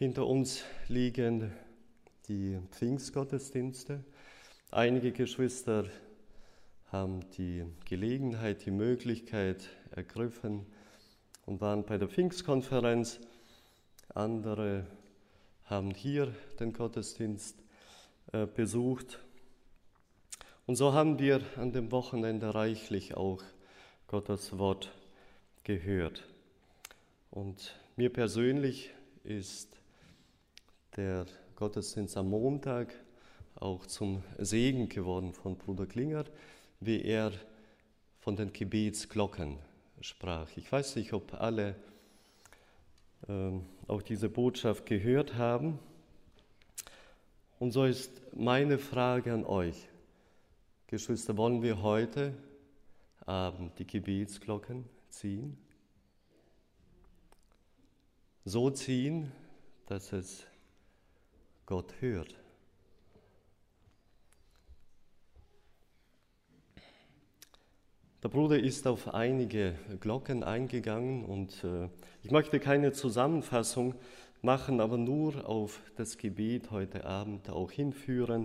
Hinter uns liegen die Pfingstgottesdienste. Einige Geschwister haben die Gelegenheit, die Möglichkeit ergriffen und waren bei der Pfingstkonferenz. Andere haben hier den Gottesdienst besucht. Und so haben wir an dem Wochenende reichlich auch Gottes Wort gehört. Und mir persönlich ist der Gottesdienst am Montag auch zum Segen geworden von Bruder Klinger, wie er von den Gebetsglocken sprach. Ich weiß nicht, ob alle auch diese Botschaft gehört haben. Und so ist meine Frage an euch, Geschwister, wollen wir heute Abend die Gebetsglocken ziehen? So ziehen, dass es Gott hört. Der Bruder ist auf einige Glocken eingegangen und ich möchte keine Zusammenfassung machen, aber nur auf das Gebet heute Abend auch hinführen.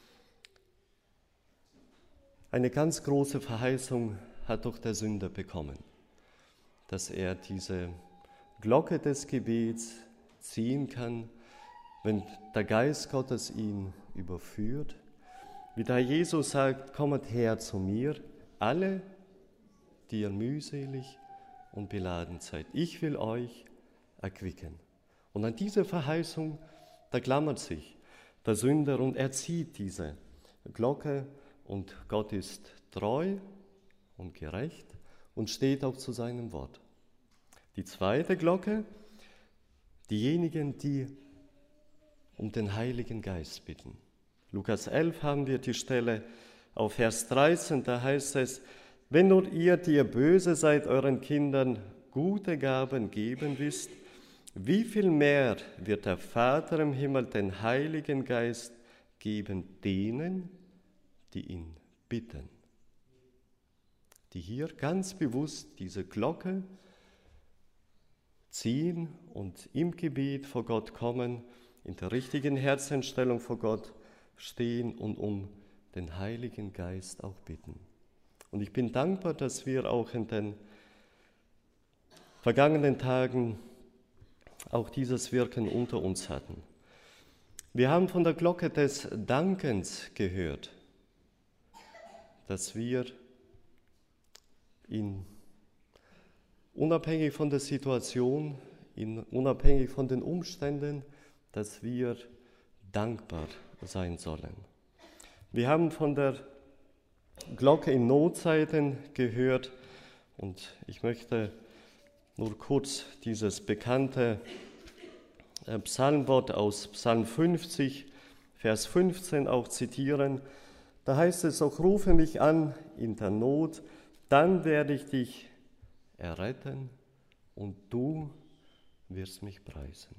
Eine ganz große Verheißung hat doch der Sünder bekommen, dass er diese Glocke des Gebets ziehen kann, wenn der Geist Gottes ihn überführt. Wie da Jesus sagt, kommet her zu mir, alle, die ihr mühselig und beladen seid. Ich will euch erquicken. Und an diese Verheißung, da klammert sich der Sünder und er zieht diese Glocke und Gott ist treu und gerecht und steht auch zu seinem Wort. Die zweite Glocke, diejenigen, die um den Heiligen Geist bitten. Lukas 11 haben wir die Stelle auf Vers 13, da heißt es, wenn nur ihr, die ihr böse seid, euren Kindern gute Gaben geben wisst, wie viel mehr wird der Vater im Himmel den Heiligen Geist geben denen, die ihn bitten. Die hier ganz bewusst diese Glocke ziehen und im Gebet vor Gott kommen, in der richtigen Herzensstellung vor Gott stehen und um den Heiligen Geist auch bitten. Und ich bin dankbar, dass wir auch in den vergangenen Tagen auch dieses Wirken unter uns hatten. Wir haben von der Glocke des Dankens gehört, dass wir unabhängig von der Situation, unabhängig von den Umständen, dass wir dankbar sein sollen. Wir haben von der Glocke in Notzeiten gehört und ich möchte nur kurz dieses bekannte Psalmwort aus Psalm 50, Vers 15 auch zitieren. Da heißt es auch, rufe mich an in der Not, dann werde ich dich erretten und du wirst mich preisen.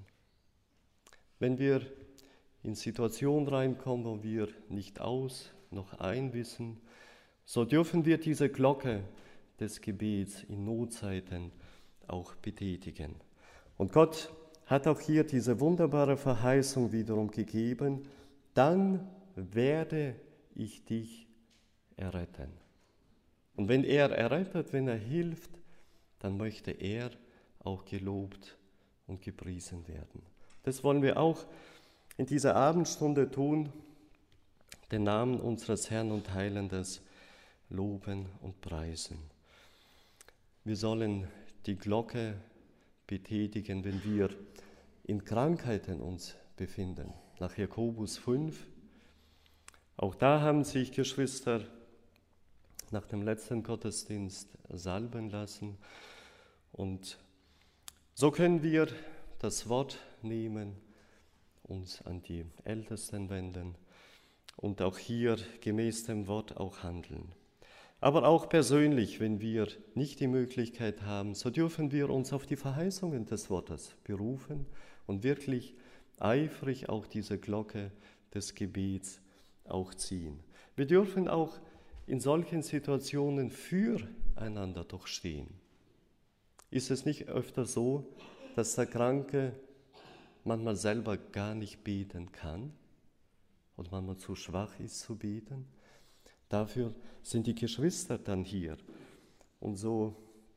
Wenn wir in Situationen reinkommen, wo wir nicht aus noch ein wissen, so dürfen wir diese Glocke des Gebets in Notzeiten auch betätigen. Und Gott hat auch hier diese wunderbare Verheißung wiederum gegeben, dann werde ich dich erretten. Und wenn er errettet, wenn er hilft, dann möchte er auch gelobt und gepriesen werden. Das wollen wir auch in dieser Abendstunde tun, den Namen unseres Herrn und Heilandes loben und preisen. Wir sollen die Glocke betätigen, wenn wir in Krankheiten uns befinden. Nach Jakobus 5. Auch da haben sich Geschwister nach dem letzten Gottesdienst salben lassen. Und so können wir das Wort nehmen, uns an die Ältesten wenden und auch hier gemäß dem Wort auch handeln. Aber auch persönlich, wenn wir nicht die Möglichkeit haben, so dürfen wir uns auf die Verheißungen des Wortes berufen und wirklich eifrig auch diese Glocke des Gebets auch ziehen. Wir dürfen auch in solchen Situationen füreinander doch stehen. Ist es nicht öfter so, dass der Kranke manchmal selber gar nicht beten kann oder manchmal zu schwach ist zu beten. Dafür sind die Geschwister dann hier. Und so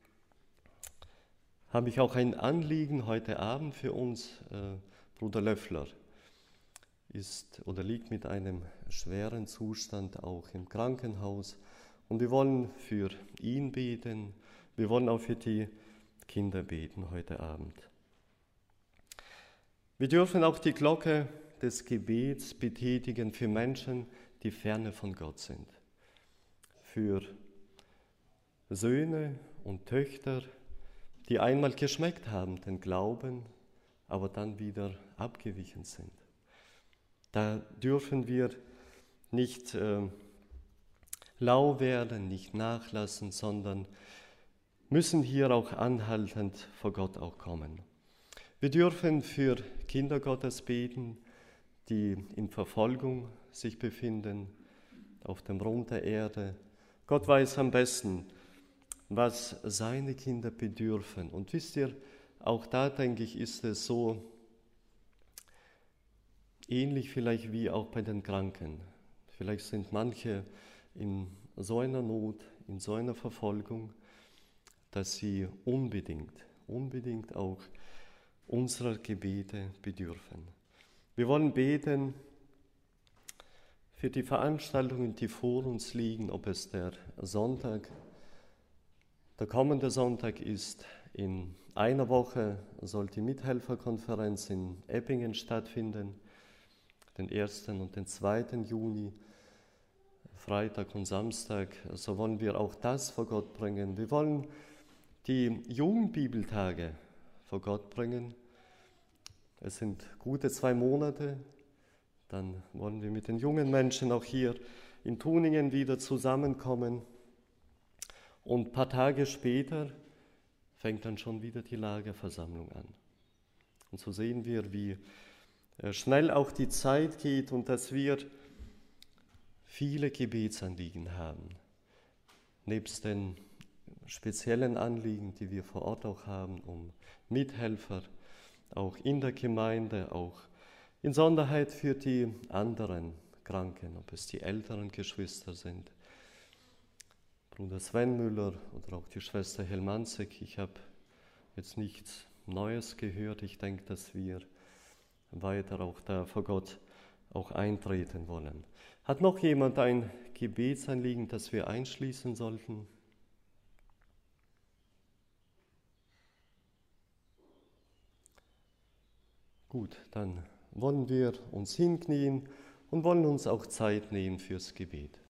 habe ich auch ein Anliegen heute Abend für uns. Bruder Löffler ist oder liegt mit einem schweren Zustand auch im Krankenhaus. Und wir wollen für ihn beten. Wir wollen auch für die Kinder beten heute Abend. Wir dürfen auch die Glocke des Gebets betätigen für Menschen, die ferne von Gott sind. Für Söhne und Töchter, die einmal geschmeckt haben, den Glauben, aber dann wieder abgewichen sind. Da dürfen wir nicht lau werden, nicht nachlassen, sondern müssen hier auch anhaltend vor Gott auch kommen. Wir dürfen für Kinder Gottes beten, die in Verfolgung sich befinden, auf dem Rund der Erde. Gott weiß am besten, was seine Kinder bedürfen. Und wisst ihr, auch da denke ich, ist es so ähnlich vielleicht wie auch bei den Kranken. Vielleicht sind manche in so einer Not, in so einer Verfolgung, dass sie unbedingt auch unserer Gebete bedürfen. Wir wollen beten für die Veranstaltungen, die vor uns liegen, ob es der kommende Sonntag ist. In einer Woche soll die Mithelferkonferenz in Eppingen stattfinden, den 1. und den 2. Juni, Freitag und Samstag. So wollen wir auch das vor Gott bringen. Wir wollen die Jugendbibeltage vor Gott bringen. Es sind gute 2 Monate. Dann wollen wir mit den jungen Menschen auch hier in Tuningen wieder zusammenkommen. Und ein paar Tage später fängt dann schon wieder die Lagerversammlung an. Und so sehen wir, wie schnell auch die Zeit geht und dass wir viele Gebetsanliegen haben. Nebst den speziellen Anliegen, die wir vor Ort auch haben, um Mithelfer, auch in der Gemeinde, auch in Sonderheit für die anderen Kranken, ob es die älteren Geschwister sind, Bruder Sven Müller oder auch die Schwester Helmanzek. Ich habe jetzt nichts Neues gehört. Ich denke, dass wir weiter auch da vor Gott auch eintreten wollen. Hat noch jemand ein Gebetsanliegen, das wir einschließen sollten? Gut, dann wollen wir uns hinknien und wollen uns auch Zeit nehmen fürs Gebet.